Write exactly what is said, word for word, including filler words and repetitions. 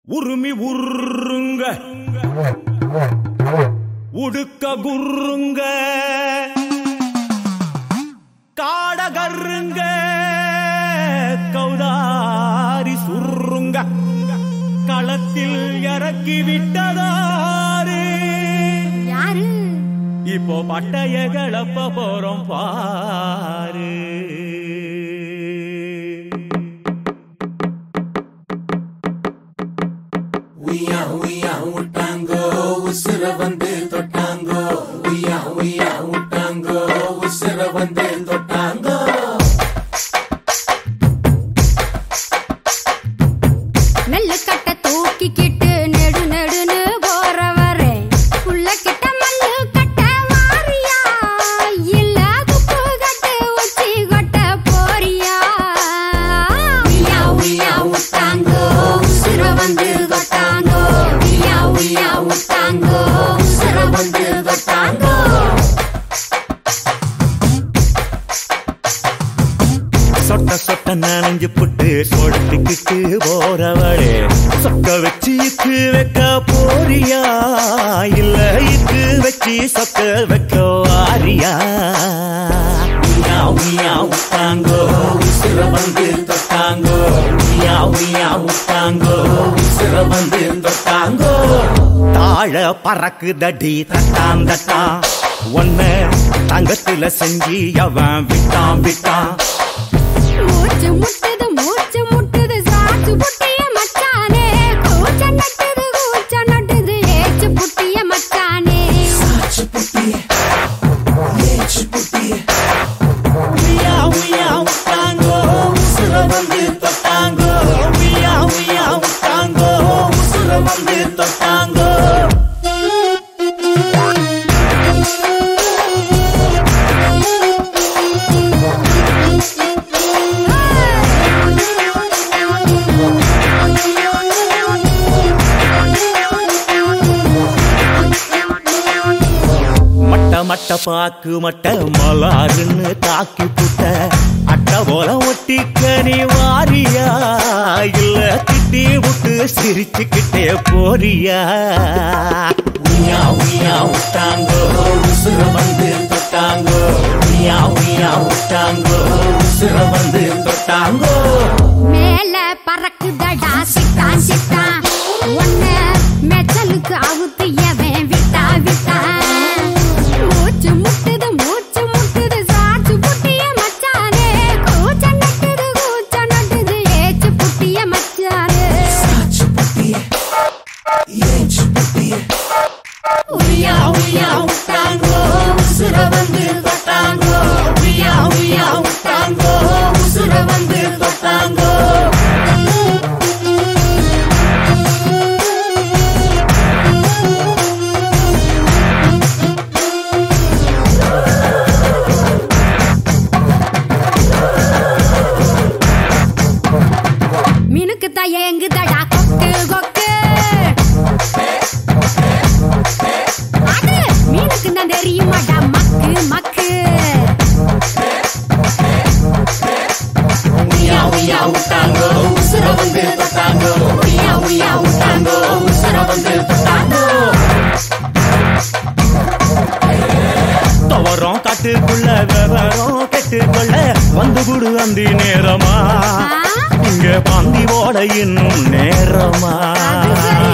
உருமி உருங்க உடுக்க குருங்க காடகருங்க கௌதாரி சுருங்க களத்தில் இறக்கி விட்டதாரு யாரு? இப்போ பட்டைய கிளப்ப போறோம் பாரு. உய்யா உய்யா விட்டாங்கோ உசுர வந்து தொட்டாங்கோ. உய்யா உய்யா விட்டாங்கோ உசுர வந்து தொட்டாங்கோ. நெல்லு கட்ட தூக்கிக்கிட்டு நெடு நெடுன்னு போறவரே புள்ள கிட்ட மல்லு கட்ட வாரியா இல்ல துப்பு கட்டு உச்சி கொட்ட போறியா? உய்யா உய்யா விட்டாங்கோ உசுர வந்து தொட்டாங்கோ. உய்யா உய்யா விட்டாங்கோ உசுர வந்து தொட்டாங்கோ. சொட்ட சொட்ட நனைஞ்சு புட்டு சொடுத்துக்கிட்டு போறவளே சொக்க வச்சு இக்கு வைக்க போறியா இல்ல இக்கு வச்சு சொக்க வைக்க வாரியா? உய்யா உய்யா விட்டாங்கோ உசுர வந்து தொட்டாங்கோ. உய்யா உய்யா விட்டாங்கோ உசுர வந்து தொட்டாங்கோ. தாழ பறக்கு தடி தட்டான் தட்டா ஒன்ன தங்கத்துல செஞ்சு அவன் விட்டான் விட்டான். மூச்சு முட்டுது மூச்சு முட்டுது சாச்சு புட்டிய மச்சானே கூச்ச நட்டுது கூச்ச நட்டுது ஏச்சு புட்டிய மச்சானே. சாச்சு புட்டியே ஏச்சு புட்டியே. உய்யா உய்யா விட்டாங்கோ உசுர வந்து தொட்டாங்கோ. உய்யா உய்யா விட்டாங்கோ உசுர வந்து தொட்டாங்கோ. மட்ட மட்ட பாக்கு மட்ட மலாருன்னு தாக்கி புட்ட அட்ட போல ஒட்டிக்க நீ வாரியா இல்ல திட்டி விட்டு சிரிச்சுக்கிட்டே போறியா? உய்யா உய்யா விட்டாங்கோ உசுர வந்து தொட்டாங்கோ. உய்யா உய்யா விட்டாங்கோ உசுர வந்து தொட்டாங்கோ. மேல பறக்குதடா சிட்டான் சிட்டான் ஒன்ன மெச்சலுக்கு அவுத்தியவன் விட்டா விட்டா. மூச்சு முட்டுது மூச்சு முட்டுது சாச்சு புட்டிய மச்சானே கூச்ச நட்டுது கூச்ச நட்டுது ஏச்சு புட்டிய மச்சானே. சாச்சு புட்டியே ஏச்சு புட்டியே. உய்யா உய்யா விட்டாங்கோ உசுர வந்து தொட்டாங்கோ. உய்யா உய்யா விட்டாங்கோ உசுர வந்து தொட்டாங்கோ. மினுக்கு தயங்குதடா கொக்கு கொக்கு அது மீனுக்கு நான் தெரியுமாடா மக்கு மக்கு. உய்யா உய்யா விட்டாங்கோ உசுர வந்து தொட்டாங்கோ. உய்யா உய்யா விட்டாங்கோ உசுர வந்து தொட்டாங்கோ. தவறம் காட்டுக்குள்ள விவரம் கெட்டுக்கொள்ள வந்து குடு அந்தி நேரமா ஆ, இங்க பாந்தி ஓட இன்னும் நேரமா? அது சரி.